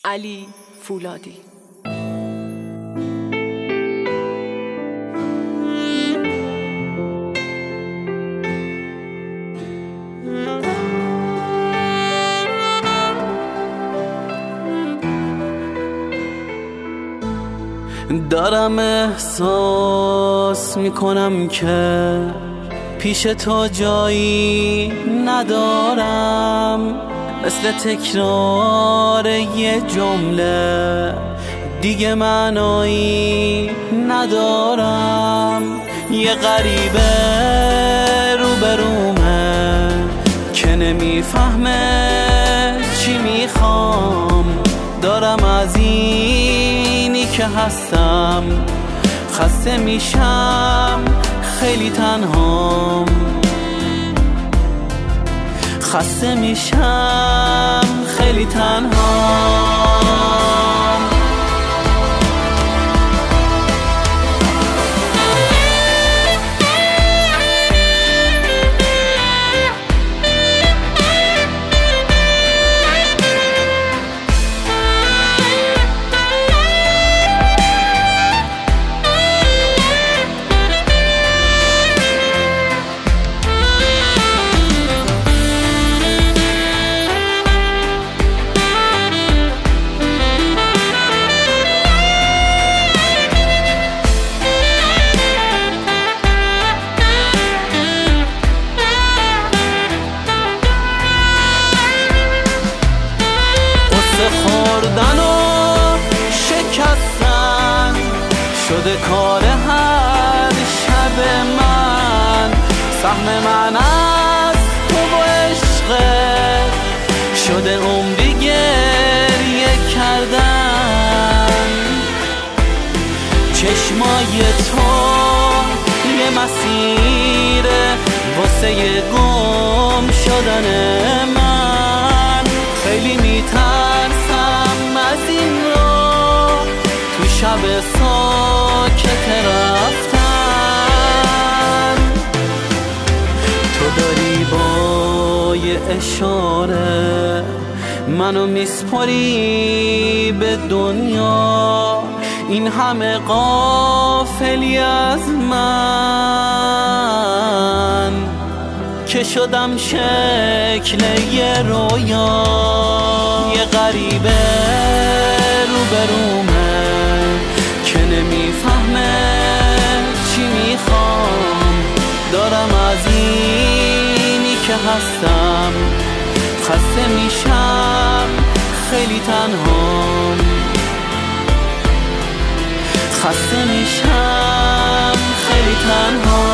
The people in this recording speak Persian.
علی فولادی. دارم احساس میکنم که پیش تو جایی ندارم، مثل تکرار یه جمله دیگه معنایی ندارم. یه غریبه روبرومه که نمیفهمه چی میخوام. دارم از اینی که هستم خسته میشم، خیلی تنهام. خسته میشم، خیلی تنهام. خوردن و شکستن شده کار هر شب من. سهم من از تو و عشقت شده عمری گریه کردن. چشمای تو یه مسیر واسه گم شدن من. خیلی میترسم از این راه تو شب ساکت رفتن. تو داری با یه اشاره منو میسپاری به دنیا. این همه غافلی از من که شدم شکل یه رویا. یه غریبه روبرومه که نمیفهمه چی میخوام. دارم از اینی که هستم خسته میشم، خیلی تنهام. خسته میشم، خیلی تنهام.